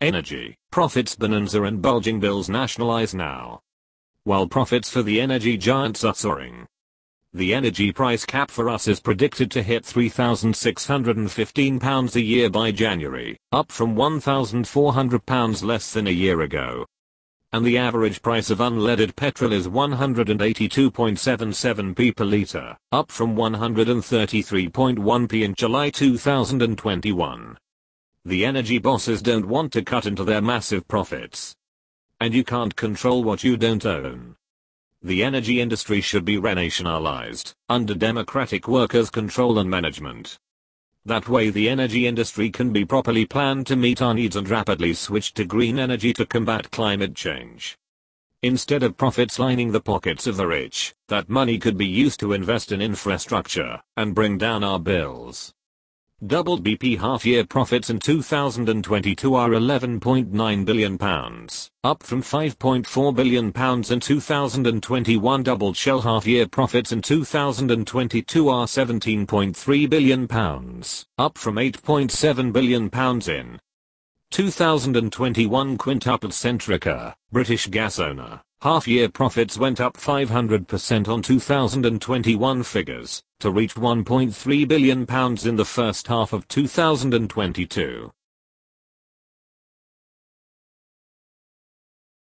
Energy, profits bonanza and bulging bills nationalize now. While profits for the energy giants are soaring. The energy price cap for us is predicted to hit £3,615 a year by January, up from £1,400 less than a year ago. And the average price of unleaded petrol is 182.77p per litre, up from 133.1p in July 2021. The energy bosses don't want to cut into their massive profits. And you can't control what you don't own. The energy industry should be renationalized, under democratic workers' control and management. That way the energy industry can be properly planned to meet our needs and rapidly switch to green energy to combat climate change. Instead of profits lining the pockets of the rich, that money could be used to invest in infrastructure and bring down our bills. Doubled BP half-year profits in 2022 are £11.9 billion, up from £5.4 billion in 2021. Doubled Shell half-year profits in 2022 are £17.3 billion, up from £8.7 billion in 2021. Quintupled Centrica, British gas owner, half-year profits went up 500% on 2021 figures, to reach £1.3 billion in the first half of 2022.